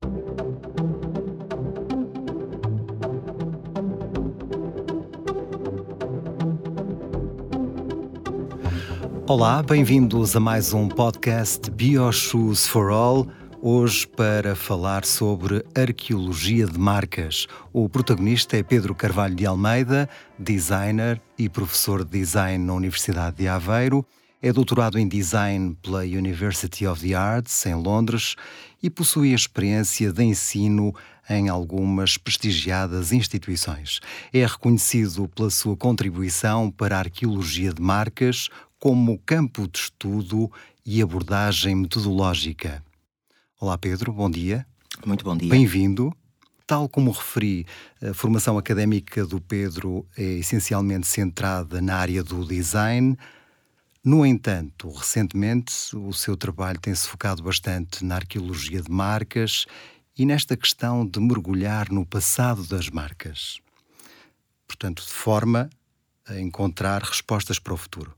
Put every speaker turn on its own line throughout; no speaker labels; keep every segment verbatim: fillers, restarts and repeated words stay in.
Olá, bem-vindos a mais um podcast BioShoes for All, hoje para falar sobre arqueologia de marcas. O protagonista é Pedro Carvalho de Almeida, designer e professor de design na Universidade de Aveiro, é doutorado em design pela University of the Arts, em Londres, e possui a experiência de ensino em algumas prestigiadas instituições. É reconhecido pela sua contribuição para a arqueologia de marcas como campo de estudo e abordagem metodológica. Olá Pedro, bom dia.
Muito bom dia.
Bem-vindo. Tal como referi, a formação académica do Pedro é essencialmente centrada na área do design. No entanto, recentemente, o seu trabalho tem-se focado bastante na arqueologia de marcas e nesta questão de mergulhar no passado das marcas. Portanto, de forma a encontrar respostas para o futuro.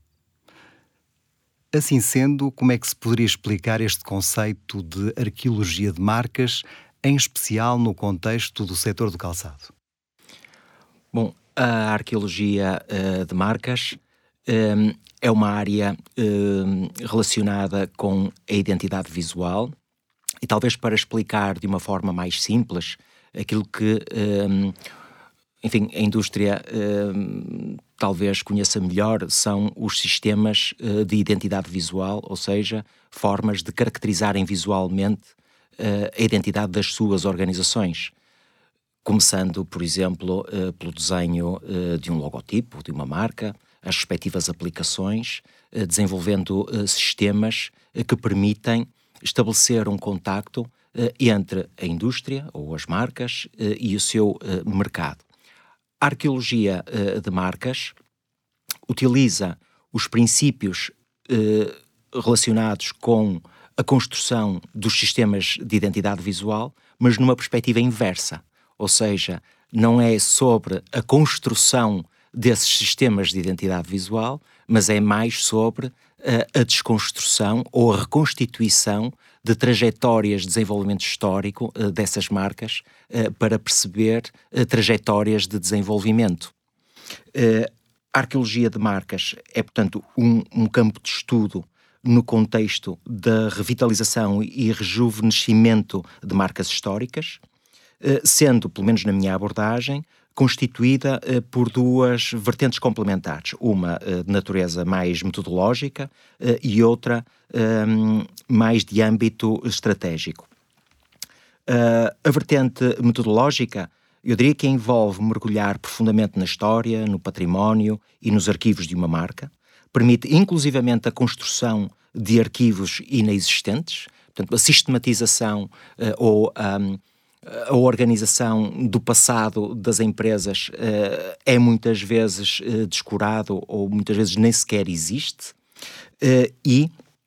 Assim sendo, como é que se poderia explicar este conceito de arqueologia de marcas, em especial no contexto do setor do calçado?
Bom, a arqueologia uh, de marcas um, é uma área um, relacionada com a identidade visual e talvez para explicar de uma forma mais simples aquilo que, um, enfim, a indústria um, talvez conheça melhor são os sistemas uh, de identidade visual, ou seja, formas de caracterizarem visualmente uh, a identidade das suas organizações. Começando, por exemplo, uh, pelo desenho uh, de um logotipo, de uma marca, as respectivas aplicações, uh, desenvolvendo uh, sistemas uh, que permitem estabelecer um contacto uh, entre a indústria ou as marcas uh, e o seu uh, mercado. A arqueologia uh, de marcas utiliza os princípios uh, relacionados com a construção dos sistemas de identidade visual, mas numa perspectiva inversa. Ou seja, não é sobre a construção desses sistemas de identidade visual, mas é mais sobre uh, a desconstrução ou a reconstituição de trajetórias de desenvolvimento histórico uh, dessas marcas uh, para perceber uh, trajetórias de desenvolvimento. Uh, a arqueologia de marcas é, portanto, um, um campo de estudo no contexto da revitalização e rejuvenescimento de marcas históricas, sendo, pelo menos na minha abordagem, constituída uh, por duas vertentes complementares. Uma uh, de natureza mais metodológica uh, e outra um, mais de âmbito estratégico. Uh, a vertente metodológica, eu diria que envolve mergulhar profundamente na história, no património e nos arquivos de uma marca. Permite inclusivamente a construção de arquivos inexistentes, portanto, a sistematização uh, ou um, a organização do passado das empresas uh, é muitas vezes uh, descurado ou muitas vezes nem sequer existe. Uh, e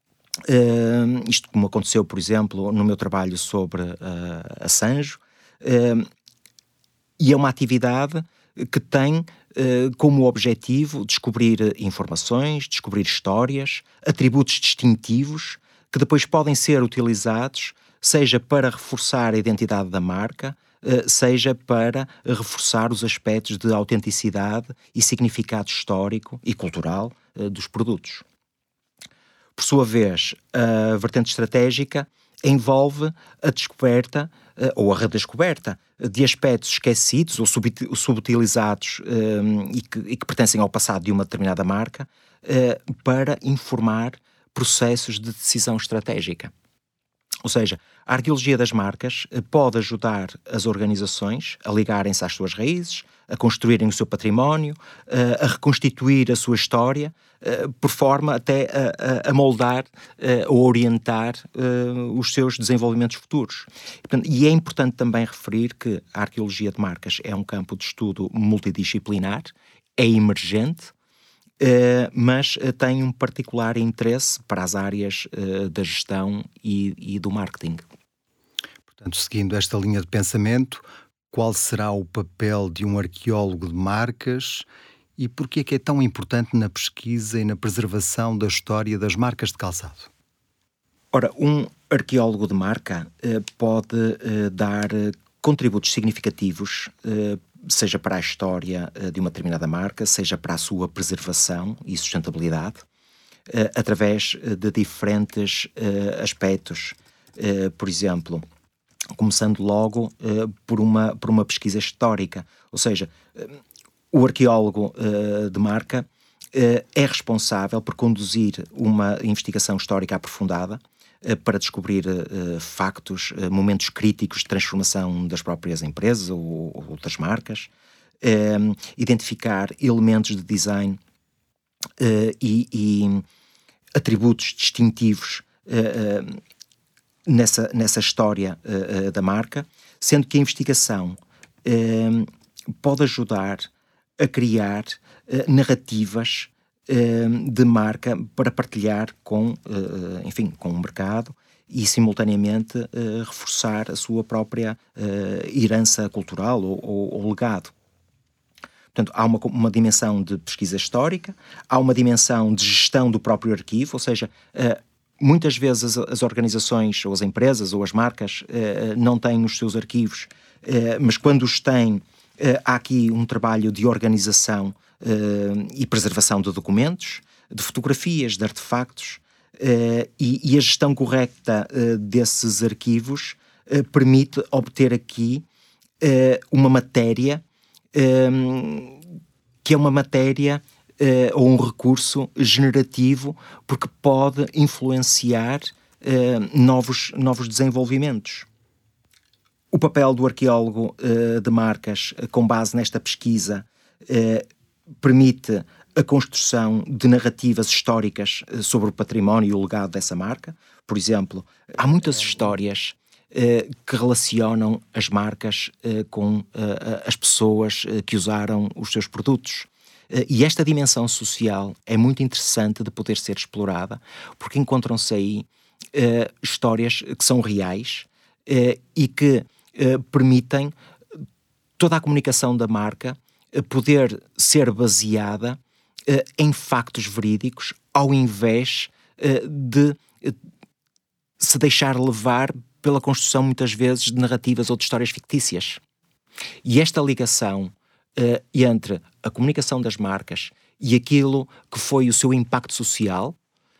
uh, isto como aconteceu, por exemplo, no meu trabalho sobre uh, Assange, uh, e é uma atividade que tem uh, como objetivo descobrir informações, descobrir histórias, atributos distintivos que depois podem ser utilizados seja para reforçar a identidade da marca, seja para reforçar os aspectos de autenticidade e significado histórico e cultural dos produtos. Por sua vez, a vertente estratégica envolve a descoberta ou a redescoberta de aspectos esquecidos ou subutilizados um, e, que, e que pertencem ao passado de uma determinada marca uh, para informar processos de decisão estratégica. Ou seja, a arqueologia das marcas pode ajudar as organizações a ligarem-se às suas raízes, a construírem o seu património, a reconstituir a sua história, por forma até a, a moldar ou orientar os seus desenvolvimentos futuros. E é importante também referir que a arqueologia de marcas é um campo de estudo multidisciplinar, é emergente, Uh, mas uh, tem um particular interesse para as áreas uh, da gestão e, e do marketing.
Portanto, seguindo esta linha de pensamento, qual será o papel de um arqueólogo de marcas e porquê é que é tão importante na pesquisa e na preservação da história das marcas de calçado?
Ora, um arqueólogo de marca uh, pode uh, dar uh, contributos significativos, uh, seja para a história uh, de uma determinada marca, seja para a sua preservação e sustentabilidade, uh, através uh, de diferentes uh, aspectos. Uh, por exemplo, começando logo uh, por, uma, por uma pesquisa histórica, ou seja, uh, o arqueólogo uh, de marca uh, é responsável por conduzir uma investigação histórica aprofundada uh, para descobrir uh, factos, uh, momentos críticos de transformação das próprias empresas ou, ou outras marcas, uh, identificar elementos de design uh, e, e atributos distintivos uh, uh, nessa, nessa história uh, uh, da marca, sendo que a investigação uh, pode ajudar a criar uh, narrativas uh, de marca para partilhar com, uh, enfim, com o mercado e, simultaneamente, uh, reforçar a sua própria uh, herança cultural ou, ou, ou legado. Portanto, há uma, uma dimensão de pesquisa histórica, há uma dimensão de gestão do próprio arquivo, ou seja, uh, muitas vezes as, as organizações, ou as empresas, ou as marcas uh, não têm os seus arquivos, uh, mas quando os têm, Uh, há aqui um trabalho de organização uh, e preservação de documentos, de fotografias, de artefactos, uh, e, e a gestão correta uh, desses arquivos uh, permite obter aqui uh, uma matéria um, que é uma matéria uh, ou um recurso generativo, porque pode influenciar uh, novos, novos desenvolvimentos. O papel do arqueólogo uh, de marcas, uh, com base nesta pesquisa, uh, permite a construção de narrativas históricas uh, sobre o património e o legado dessa marca. Por exemplo, há muitas histórias uh, que relacionam as marcas uh, com uh, as pessoas uh, que usaram os seus produtos. Uh, e esta dimensão social é muito interessante de poder ser explorada, porque encontram-se aí uh, histórias que são reais uh, e que Uh, permitem toda a comunicação da marca uh, poder ser baseada uh, em factos verídicos, ao invés uh, de uh, se deixar levar pela construção, muitas vezes, de narrativas ou de histórias fictícias. E esta ligação uh, entre a comunicação das marcas e aquilo que foi o seu impacto social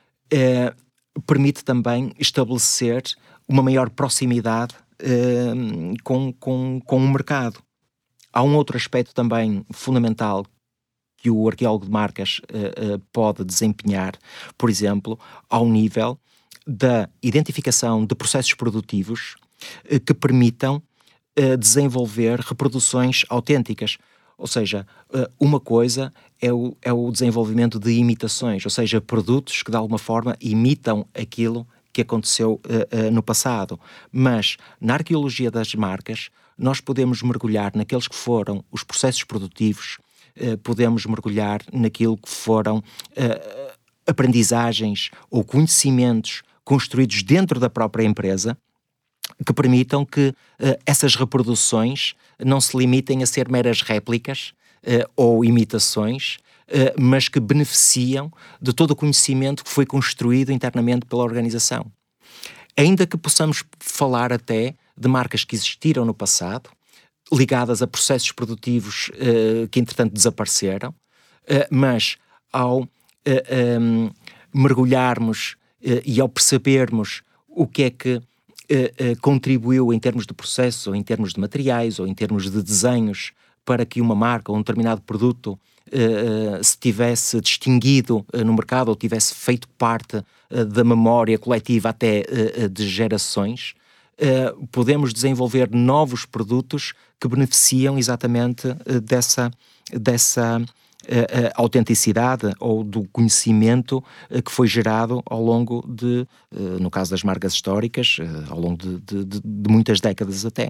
uh, permite também estabelecer uma maior proximidade Uh, com, com, com o mercado. Há um outro aspecto também fundamental que o arqueólogo de marcas uh, uh, pode desempenhar, por exemplo, ao nível da identificação de processos produtivos uh, que permitam uh, desenvolver reproduções autênticas. Ou seja, uh, uma coisa é o, é o desenvolvimento de imitações, ou seja, produtos que de alguma forma imitam aquilo que aconteceu uh, uh, no passado. Mas, na arqueologia das marcas, nós podemos mergulhar naqueles que foram os processos produtivos, uh, podemos mergulhar naquilo que foram uh, aprendizagens ou conhecimentos construídos dentro da própria empresa, que permitam que uh, essas reproduções não se limitem a ser meras réplicas uh, ou imitações, Uh, mas que beneficiam de todo o conhecimento que foi construído internamente pela organização. Ainda que possamos falar até de marcas que existiram no passado, ligadas a processos produtivos uh, que entretanto desapareceram, uh, mas ao uh, um, mergulharmos uh, e ao percebermos o que é que uh, uh, contribuiu em termos de processos, ou em termos de materiais, ou em termos de desenhos, para que uma marca ou um determinado produto Uh, se tivesse distinguido uh, no mercado ou tivesse feito parte uh, da memória coletiva até uh, de gerações, uh, podemos desenvolver novos produtos que beneficiam exatamente uh, dessa, dessa uh, uh, autenticidade ou do conhecimento uh, que foi gerado ao longo de, uh, no caso das marcas históricas, uh, ao longo de, de, de, de muitas décadas até.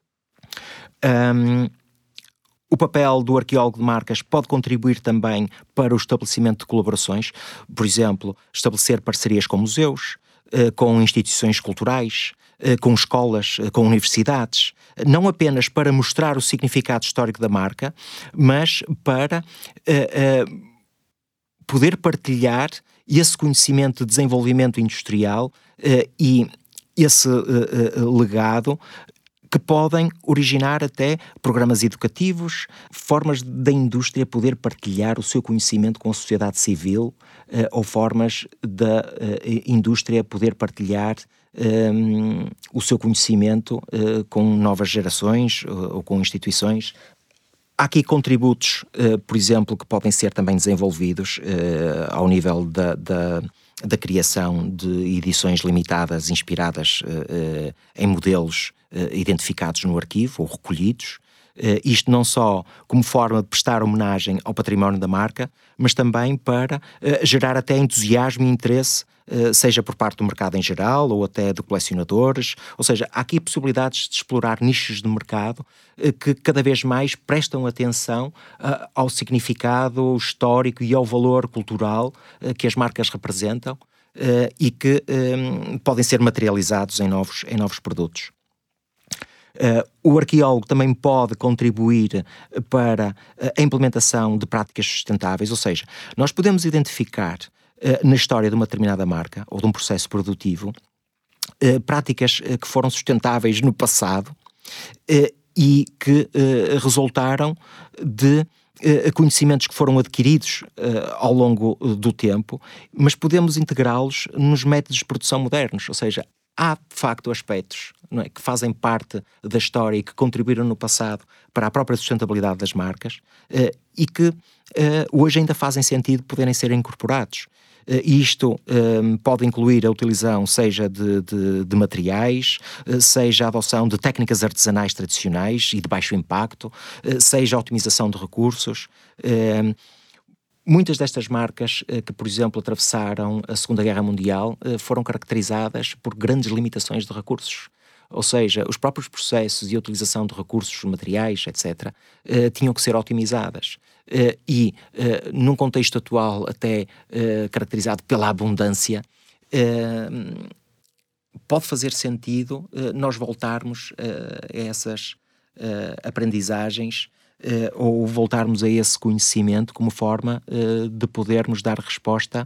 Um, O papel do arqueólogo de marcas pode contribuir também para o estabelecimento de colaborações, por exemplo, estabelecer parcerias com museus, com instituições culturais, com escolas, com universidades, não apenas para mostrar o significado histórico da marca, mas para uh, uh, poder partilhar esse conhecimento de desenvolvimento industrial e esse legado, que podem originar até programas educativos, formas da indústria poder partilhar o seu conhecimento com a sociedade civil, uh, ou formas da uh, indústria poder partilhar um, o seu conhecimento uh, com novas gerações uh, ou com instituições. Há aqui contributos, uh, por exemplo, que podem ser também desenvolvidos uh, ao nível da, da, da criação de edições limitadas inspiradas uh, uh, em modelos Uh, identificados no arquivo ou recolhidos, uh, isto não só como forma de prestar homenagem ao património da marca, mas também para uh, gerar até entusiasmo e interesse, uh, seja por parte do mercado em geral ou até de colecionadores. Ou seja, há aqui possibilidades de explorar nichos de mercado uh, que cada vez mais prestam atenção uh, ao significado histórico e ao valor cultural uh, que as marcas representam uh, e que um, podem ser materializados em novos, em novos produtos. Uh, o arqueólogo também pode contribuir para a implementação de práticas sustentáveis, ou seja, nós podemos identificar uh, na história de uma determinada marca ou de um processo produtivo uh, práticas uh, que foram sustentáveis no passado uh, e que uh, resultaram de uh, conhecimentos que foram adquiridos uh, ao longo do tempo, mas podemos integrá-los nos métodos de produção modernos, ou seja, há de facto aspectos, não é, que fazem parte da história e que contribuíram no passado para a própria sustentabilidade das marcas uh, e que uh, hoje ainda fazem sentido poderem ser incorporados. Uh, isto uh, pode incluir a utilização seja de, de, de materiais, uh, seja a adoção de técnicas artesanais tradicionais e de baixo impacto, uh, seja a otimização de recursos. Uh, Muitas destas marcas que, por exemplo, atravessaram a Segunda Guerra Mundial foram caracterizadas por grandes limitações de recursos. Ou seja, os próprios processos e a utilização de recursos materiais, etcétera, tinham que ser otimizadas. E, num contexto atual até caracterizado pela abundância, pode fazer sentido nós voltarmos a essas aprendizagens Uh, ou voltarmos a esse conhecimento como forma uh, de podermos dar resposta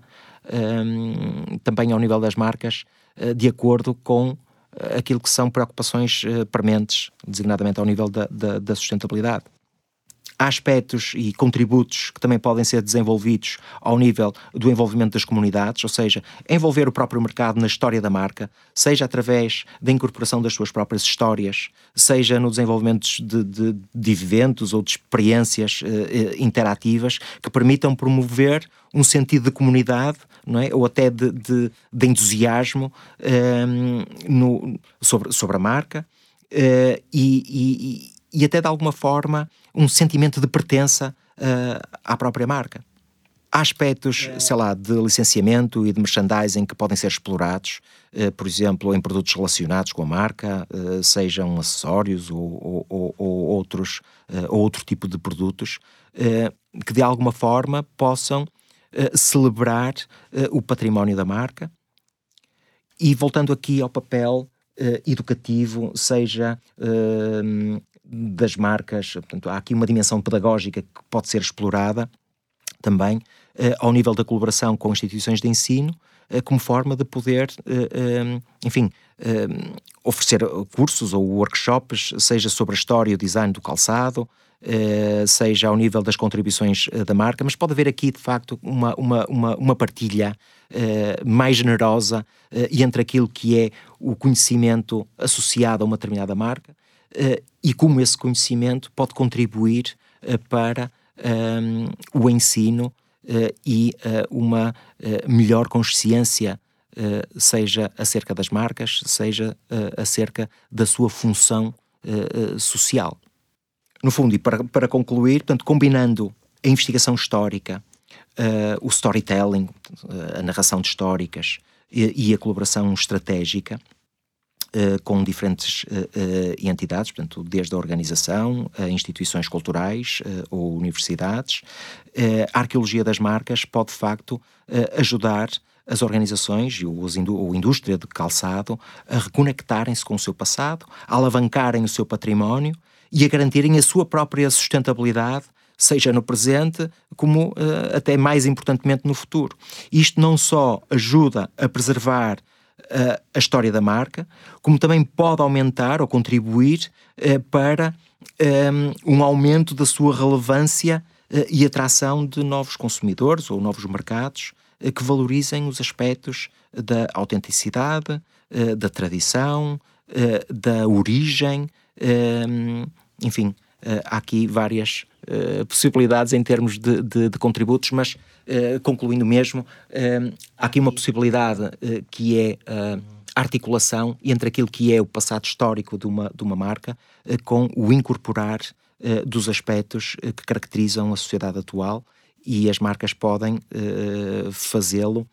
um, também ao nível das marcas uh, de acordo com uh, aquilo que são preocupações uh, prementes, designadamente ao nível da, da, da sustentabilidade. Há aspectos e contributos que também podem ser desenvolvidos ao nível do envolvimento das comunidades, ou seja, envolver o próprio mercado na história da marca, seja através da incorporação das suas próprias histórias, seja no desenvolvimento de, de, de eventos ou de experiências uh, interativas que permitam promover um sentido de comunidade, não é? Ou até de, de, de entusiasmo um, no, sobre, sobre a marca uh, e, e e até de alguma forma um sentimento de pertença uh, à própria marca. Há aspectos, é. sei lá, de licenciamento e de merchandising que podem ser explorados, uh, por exemplo, em produtos relacionados com a marca, uh, sejam acessórios ou, ou, ou outros, uh, ou outro tipo de produtos, uh, que de alguma forma possam uh, celebrar uh, o património da marca. E voltando aqui ao papel uh, educativo, seja uh, das marcas, portanto, há aqui uma dimensão pedagógica que pode ser explorada também uh, ao nível da colaboração com instituições de ensino, uh, como forma de poder, uh, um, enfim, uh, oferecer cursos ou workshops, seja sobre a história e o design do calçado, uh, seja ao nível das contribuições uh, da marca, mas pode haver aqui, de facto, uma, uma, uma, uma partilha uh, mais generosa uh, entre aquilo que é o conhecimento associado a uma determinada marca uh, e como esse conhecimento pode contribuir uh, para um, o ensino uh, e uh, uma uh, melhor consciência, uh, seja acerca das marcas, seja uh, acerca da sua função uh, uh, social. No fundo, e para, para concluir, portanto, combinando a investigação histórica, uh, o storytelling, uh, a narração de históricas e, e a colaboração estratégica, Uh, com diferentes uh, uh, entidades, portanto, desde a organização, a instituições culturais uh, ou universidades, uh, a arqueologia das marcas pode, de facto, uh, ajudar as organizações e os indú- ou a indústria de calçado a reconectarem-se com o seu passado, a alavancarem o seu património e a garantirem a sua própria sustentabilidade seja no presente, como uh, até mais importantemente no futuro. Isto não só ajuda a preservar uh, a história da marca, como também pode aumentar ou contribuir uh, para um, um aumento da sua relevância uh, e atração de novos consumidores ou novos mercados uh, que valorizem os aspectos da autenticidade, uh, da tradição, uh, da origem, uh, enfim, uh, há aqui várias Uh, possibilidades em termos de, de, de contributos, mas uh, concluindo mesmo, uh, há aqui uma possibilidade uh, que é uh, a articulação entre aquilo que é o passado histórico de uma, de uma marca uh, com o incorporar uh, dos aspectos uh, que caracterizam a sociedade atual, e as marcas podem uh, fazê-lo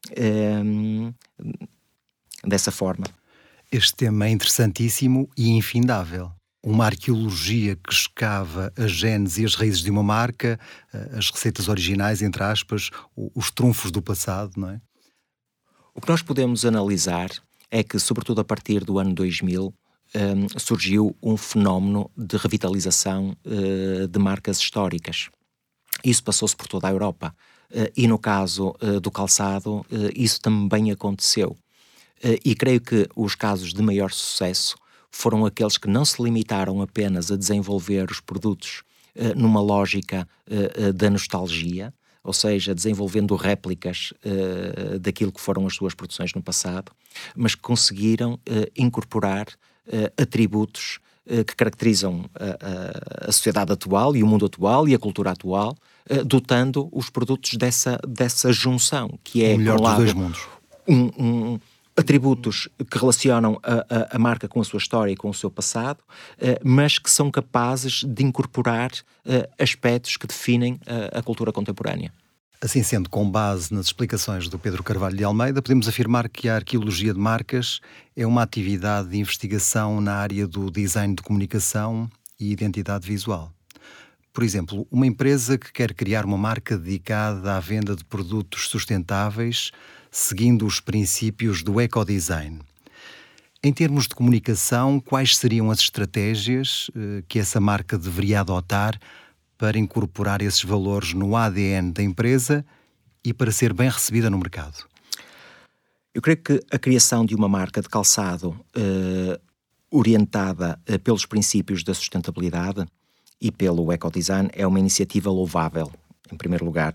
uh, dessa forma.
Este tema é interessantíssimo e infindável. Uma arqueologia que escava a gênese e as raízes de uma marca, as receitas originais, entre aspas, os trunfos do passado, não é?
O que nós podemos analisar é que, sobretudo a partir do ano dois mil, um, surgiu um fenómeno de revitalização uh, de marcas históricas. Isso passou-se por toda a Europa. Uh, e no caso uh, do calçado, uh, isso também aconteceu. Uh, e creio que os casos de maior sucesso foram aqueles que não se limitaram apenas a desenvolver os produtos uh, numa lógica uh, uh, da nostalgia, ou seja, desenvolvendo réplicas uh, daquilo que foram as suas produções no passado, mas que conseguiram uh, incorporar uh, atributos uh, que caracterizam a, a, a sociedade atual e o mundo atual e a cultura atual, uh, dotando os produtos dessa, dessa junção, que é,
o melhor
por um lado,
dos dois mundos.
Um, um, atributos que relacionam a, a, a marca com a sua história e com o seu passado, uh, mas que são capazes de incorporar uh, aspectos que definem a, a cultura contemporânea.
Assim sendo, com base nas explicações do Pedro Carvalho de Almeida, podemos afirmar que a arqueologia de marcas é uma atividade de investigação na área do design de comunicação e identidade visual. Por exemplo, uma empresa que quer criar uma marca dedicada à venda de produtos sustentáveis, seguindo os princípios do ecodesign. Em termos de comunicação, quais seriam as estratégias eh, que essa marca deveria adotar para incorporar esses valores no A D N da empresa e para ser bem recebida no mercado?
Eu creio que a criação de uma marca de calçado eh, orientada eh, pelos princípios da sustentabilidade e pelo ecodesign é uma iniciativa louvável, em primeiro lugar.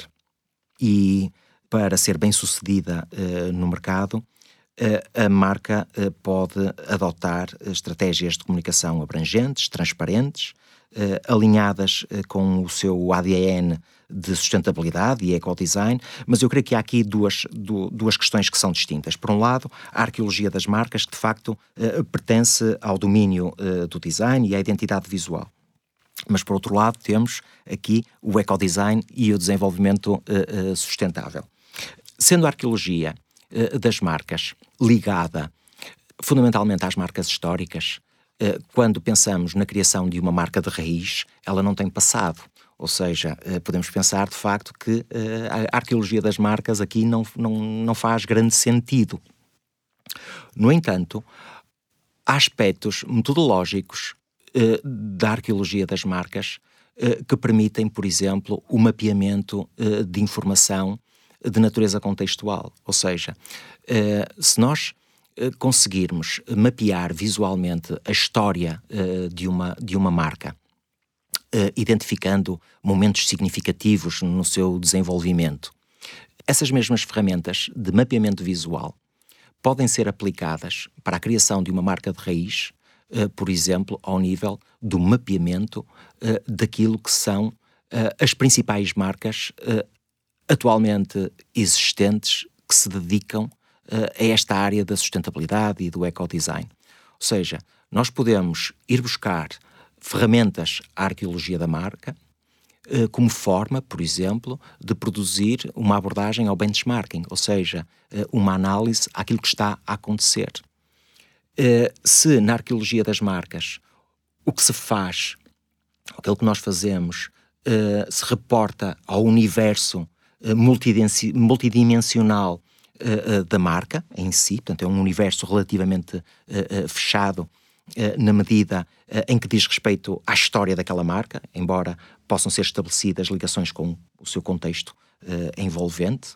E para ser bem sucedida uh, no mercado, uh, a marca uh, pode adotar estratégias de comunicação abrangentes, transparentes, uh, alinhadas uh, com o seu A D N de sustentabilidade e ecodesign, mas eu creio que há aqui duas, du, duas questões que são distintas. Por um lado, a arqueologia das marcas, que de facto uh, pertence ao domínio uh, do design e à identidade visual. Mas, por outro lado, temos aqui o ecodesign e o desenvolvimento uh, uh, sustentável. Sendo a arqueologia uh, das marcas ligada fundamentalmente às marcas históricas, uh, quando pensamos na criação de uma marca de raiz, ela não tem passado. Ou seja, uh, podemos pensar de facto que uh, a arqueologia das marcas aqui não, não, não faz grande sentido. No entanto, há aspectos metodológicos Uh, da arqueologia das marcas uh, que permitem, por exemplo, o mapeamento uh, de informação de natureza contextual. Ou seja, uh, se nós uh, conseguirmos mapear visualmente a história uh, de, uma, de uma marca, uh, identificando momentos significativos no seu desenvolvimento, essas mesmas ferramentas de mapeamento visual podem ser aplicadas para a criação de uma marca de raiz, Uh, por exemplo, ao nível do mapeamento uh, daquilo que são uh, as principais marcas uh, atualmente existentes que se dedicam uh, a esta área da sustentabilidade e do ecodesign. Ou seja, nós podemos ir buscar ferramentas à arqueologia da marca uh, como forma, por exemplo, de produzir uma abordagem ao benchmarking, ou seja, uh, uma análise àquilo que está a acontecer. Uh, se na arqueologia das marcas o que se faz, aquilo que nós fazemos, uh, se reporta ao universo uh, multidimensional uh, uh, da marca em si, portanto é um universo relativamente uh, uh, fechado na medida em que diz respeito à história daquela marca, embora possam ser estabelecidas ligações com o seu contexto envolvente.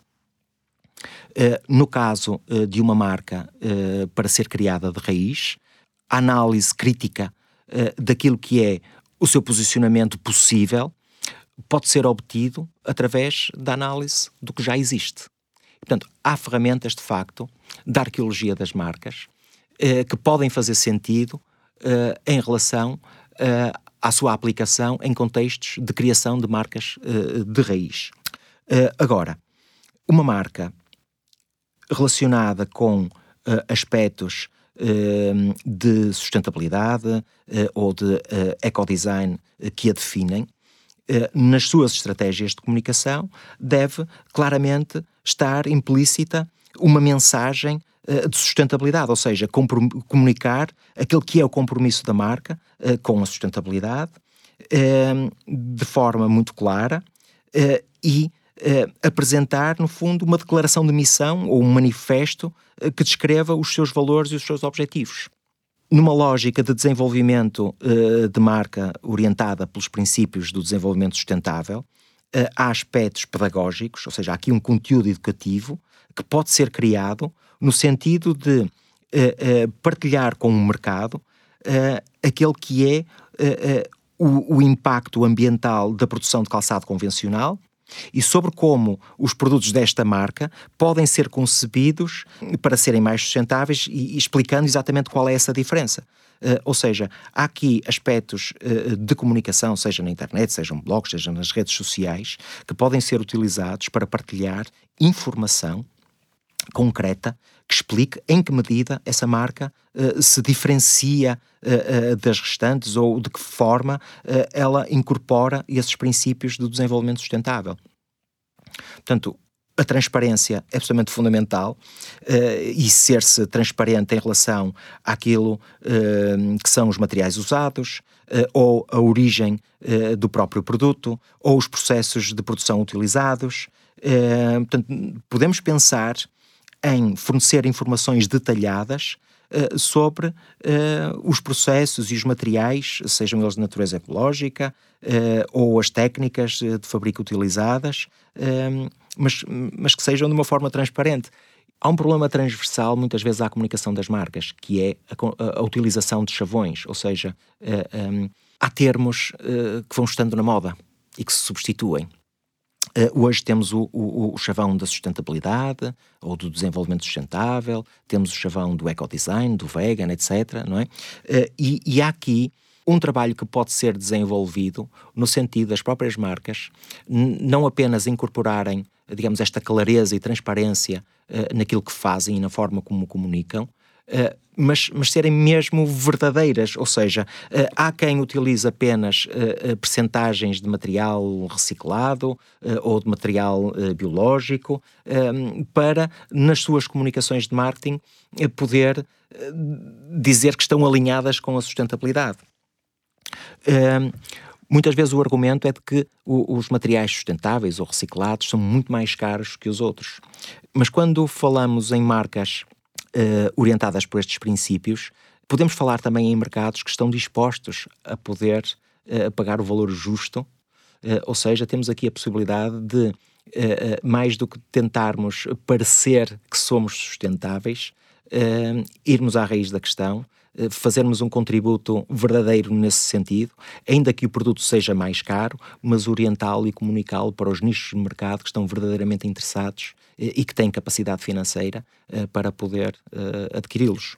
No caso de uma marca para ser criada de raiz, a análise crítica daquilo que é o seu posicionamento possível pode ser obtido através da análise do que já existe. Portanto, há ferramentas, de facto, da arqueologia das marcas eh, que podem fazer sentido eh, em relação eh, à sua aplicação em contextos de criação de marcas eh, de raiz. Eh, agora, uma marca relacionada com eh, aspectos eh, de sustentabilidade eh, ou de eh, ecodesign eh, que a definem, nas suas estratégias de comunicação, deve claramente estar implícita uma mensagem uh, de sustentabilidade, ou seja, comunicar aquele que é o compromisso da marca uh, com a sustentabilidade uh, de forma muito clara uh, e uh, apresentar, no fundo, uma declaração de missão ou um manifesto uh, que descreva os seus valores e os seus objetivos. Numa lógica de desenvolvimento uh, de marca orientada pelos princípios do desenvolvimento sustentável, uh, há aspectos pedagógicos, ou seja, há aqui um conteúdo educativo que pode ser criado no sentido de uh, uh, partilhar com o mercado uh, aquele que é uh, uh, o, o impacto ambiental da produção de calçado convencional e sobre como os produtos desta marca podem ser concebidos para serem mais sustentáveis e, e explicando exatamente qual é essa diferença. Uh, ou seja, há aqui aspectos uh, de comunicação, seja na internet, sejam blogs, seja nas redes sociais, que podem ser utilizados para partilhar informação concreta que explique em que medida essa marca uh, se diferencia uh, uh, das restantes ou de que forma uh, ela incorpora esses princípios do desenvolvimento sustentável. Portanto, a transparência é absolutamente fundamental uh, e ser-se transparente em relação àquilo uh, que são os materiais usados uh, ou a origem uh, do próprio produto ou os processos de produção utilizados. Uh, portanto, podemos pensar em fornecer informações detalhadas uh, sobre uh, os processos e os materiais, sejam eles de natureza ecológica uh, ou as técnicas de fabrico utilizadas, uh, mas, mas que sejam de uma forma transparente. Há um problema transversal, muitas vezes, à comunicação das marcas, que é a, a, a utilização de chavões, ou seja, uh, um, há termos uh, que vão estando na moda e que se substituem. Uh, hoje temos o, o, o chavão da sustentabilidade ou do desenvolvimento sustentável, temos o chavão do ecodesign, do vegan, etcétera, não é? Uh, e, e há aqui um trabalho que pode ser desenvolvido no sentido das próprias marcas n- não apenas incorporarem, digamos, esta clareza e transparência uh, naquilo que fazem e na forma como comunicam, Uh, mas, mas serem mesmo verdadeiras, ou seja, uh, há quem utilize apenas uh, uh, percentagens de material reciclado uh, ou de material uh, biológico uh, para, nas suas comunicações de marketing, uh, poder uh, dizer que estão alinhadas com a sustentabilidade. Uh, muitas vezes o argumento é de que o, os materiais sustentáveis ou reciclados são muito mais caros que os outros. Mas quando falamos em marcas Uh, orientadas por estes princípios, podemos falar também em mercados que estão dispostos a poder uh, pagar o valor justo, uh, ou seja, temos aqui a possibilidade de, uh, uh, mais do que tentarmos parecer que somos sustentáveis, uh, irmos à raiz da questão, uh, fazermos um contributo verdadeiro nesse sentido, ainda que o produto seja mais caro, mas orientá-lo e comunicá-lo para os nichos de mercado que estão verdadeiramente interessados e que têm capacidade financeira uh, para poder uh, adquiri-los.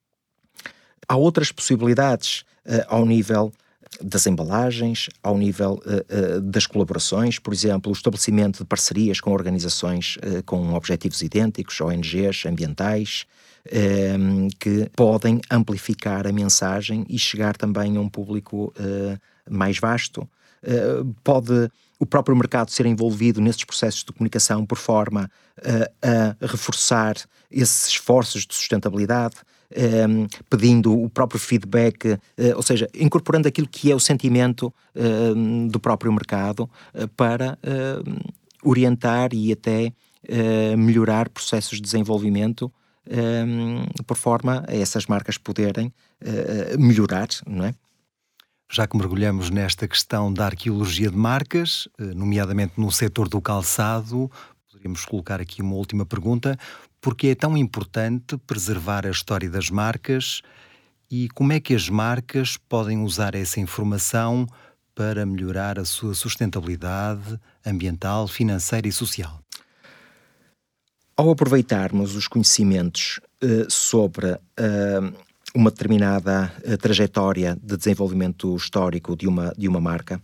Há outras possibilidades uh, ao nível das embalagens, ao nível uh, uh, das colaborações, por exemplo, o estabelecimento de parcerias com organizações uh, com objetivos idênticos, O N Gs ambientais, uh, que podem amplificar a mensagem e chegar também a um público uh, mais vasto. Uh, pode o próprio mercado ser envolvido nesses processos de comunicação por forma uh, a reforçar esses esforços de sustentabilidade, um, pedindo o próprio feedback, uh, ou seja, incorporando aquilo que é o sentimento uh, do próprio mercado uh, para uh, orientar e até uh, melhorar processos de desenvolvimento um, por forma a essas marcas poderem uh, melhorar, não é?
Já que mergulhamos nesta questão da arqueologia de marcas, nomeadamente no setor do calçado, poderíamos colocar aqui uma última pergunta. Por que é tão importante preservar a história das marcas e como é que as marcas podem usar essa informação para melhorar a sua sustentabilidade ambiental, financeira e social?
Ao aproveitarmos os conhecimentos uh, sobre uh, uma determinada uh, trajetória de desenvolvimento histórico de uma, de uma marca,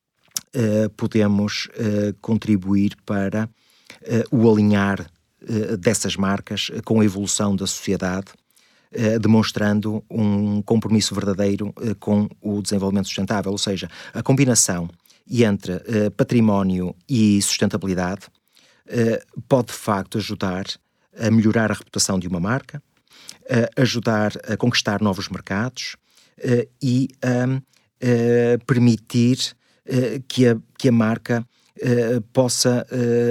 uh, podemos uh, contribuir para uh, o alinhar uh, dessas marcas uh, com a evolução da sociedade, uh, demonstrando um compromisso verdadeiro uh, com o desenvolvimento sustentável, ou seja, a combinação entre uh, património e sustentabilidade uh, pode de facto ajudar a melhorar a reputação de uma marca, Uh, ajudar a conquistar novos mercados uh, e a um, uh, permitir uh, que, a, que a marca uh, possa,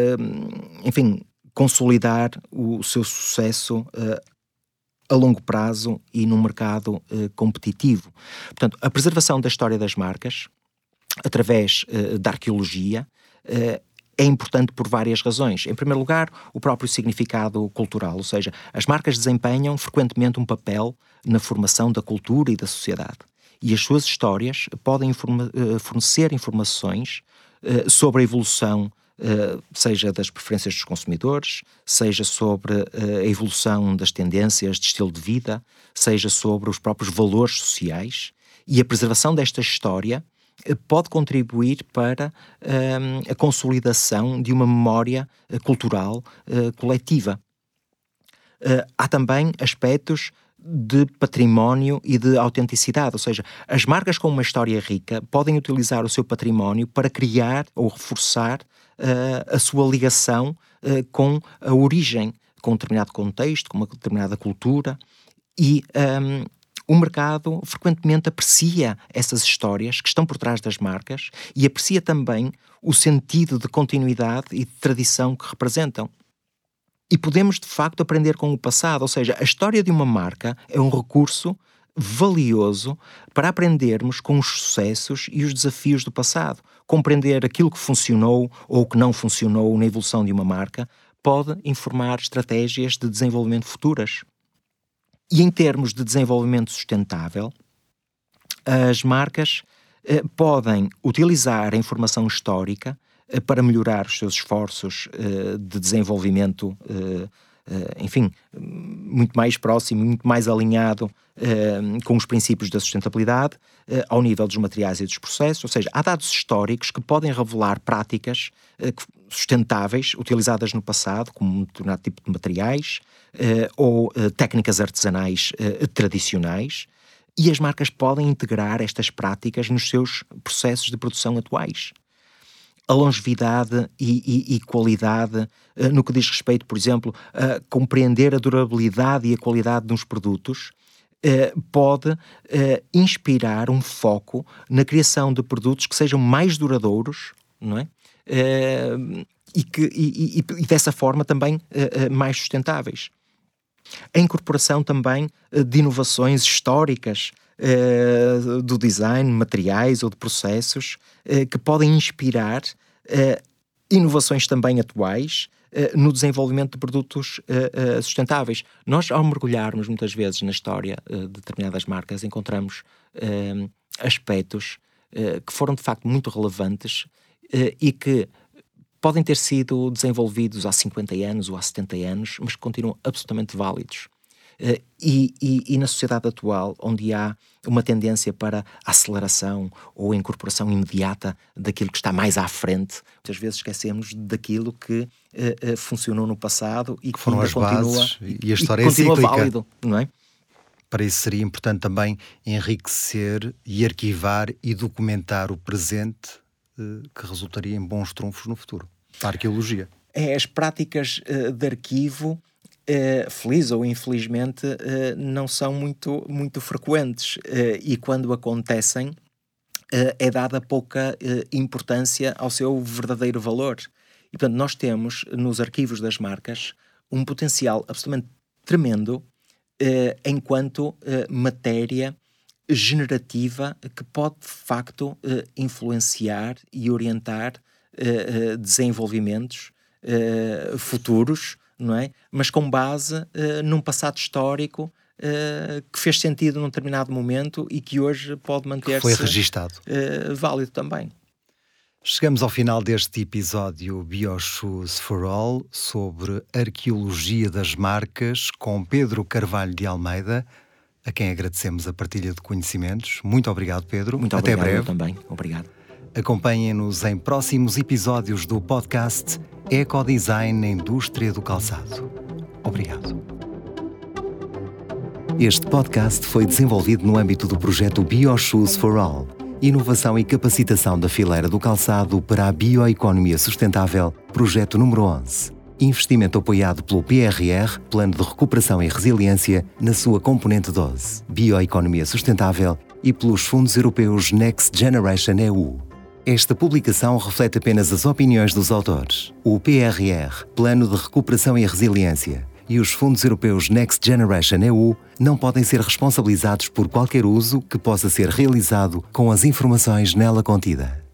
uh, enfim, consolidar o seu sucesso uh, a longo prazo e num mercado uh, competitivo. Portanto, a preservação da história das marcas, através uh, da arqueologia, uh, é importante por várias razões. Em primeiro lugar, o próprio significado cultural, ou seja, as marcas desempenham frequentemente um papel na formação da cultura e da sociedade. E as suas histórias podem informa- fornecer informações uh, sobre a evolução, uh, seja das preferências dos consumidores, seja sobre uh, a evolução das tendências de estilo de vida, seja sobre os próprios valores sociais. E a preservação desta história pode contribuir para um, a consolidação de uma memória uh, cultural uh, coletiva. Uh, há também aspectos de património e de autenticidade, ou seja, as marcas com uma história rica podem utilizar o seu património para criar ou reforçar uh, a sua ligação uh, com a origem, com um determinado contexto, com uma determinada cultura, e um, o mercado frequentemente aprecia essas histórias que estão por trás das marcas e aprecia também o sentido de continuidade e de tradição que representam. E podemos, de facto, aprender com o passado, ou seja, a história de uma marca é um recurso valioso para aprendermos com os sucessos e os desafios do passado. Compreender aquilo que funcionou ou que não funcionou na evolução de uma marca pode informar estratégias de desenvolvimento futuras. E em termos de desenvolvimento sustentável, as marcas eh, podem utilizar a informação histórica eh, para melhorar os seus esforços eh, de desenvolvimento, eh, eh, enfim, muito mais próximo, muito mais alinhado eh, com os princípios da sustentabilidade eh, ao nível dos materiais e dos processos. Ou seja, há dados históricos que podem revelar práticas eh, sustentáveis utilizadas no passado, como um determinado tipo de materiais, Uh, ou uh, técnicas artesanais uh, tradicionais, e as marcas podem integrar estas práticas nos seus processos de produção atuais. A longevidade e, e, e qualidade, uh, no que diz respeito, por exemplo, a compreender a durabilidade e a qualidade dos produtos, uh, pode uh, inspirar um foco na criação de produtos que sejam mais duradouros, não é? Uh, e, que, e, e, e dessa forma também uh, uh, mais sustentáveis. A incorporação também uh, de inovações históricas uh, do design, materiais ou de processos uh, que podem inspirar uh, inovações também atuais uh, no desenvolvimento de produtos uh, uh, sustentáveis. Nós, ao mergulharmos muitas vezes na história uh, de determinadas marcas, encontramos uh, aspectos uh, que foram de facto muito relevantes uh, e que podem ter sido desenvolvidos há cinquenta anos ou há setenta anos, mas que continuam absolutamente válidos. Uh, e, e, e na sociedade atual, onde há uma tendência para a aceleração ou a incorporação imediata daquilo que está mais à frente, muitas vezes esquecemos daquilo que uh, uh, funcionou no passado e que, que
foram
ainda
as
continua,
bases e a história
e continua
é cíclica.
válido, não é?
Para isso seria importante também enriquecer e arquivar e documentar o presente, que resultaria em bons trunfos no futuro, para a arqueologia.
É, as práticas uh, de arquivo, uh, feliz ou infelizmente, uh, não são muito, muito frequentes uh, e quando acontecem uh, é dada pouca uh, importância ao seu verdadeiro valor. E, portanto, nós temos nos arquivos das marcas um potencial absolutamente tremendo eh, enquanto eh, matéria generativa que pode, de facto, eh, influenciar e orientar eh, eh, desenvolvimentos eh, futuros, não é? Mas com base eh, num passado histórico eh, que fez sentido num determinado momento e que hoje pode manter-se...
Foi registado.
Eh, válido também.
Chegamos ao final deste episódio BioShoes for All sobre arqueologia das marcas com Pedro Carvalho de Almeida, a quem agradecemos a partilha de conhecimentos. Muito obrigado, Pedro.
Muito
Até
obrigado,
breve.
eu também. Obrigado.
Acompanhem-nos em próximos episódios do podcast Ecodesign na Indústria do Calçado. Obrigado. Este podcast foi desenvolvido no âmbito do projeto BioShoes for All, inovação e capacitação da fileira do calçado para a bioeconomia sustentável, projeto número onze. Investimento apoiado pelo P R R, Plano de Recuperação e Resiliência, na sua componente doze, Bioeconomia Sustentável, e pelos fundos europeus Next Generation E U. Esta publicação reflete apenas as opiniões dos autores. O P R R, Plano de Recuperação e Resiliência, e os fundos europeus Next Generation E U não podem ser responsabilizados por qualquer uso que possa ser realizado com as informações nela contida.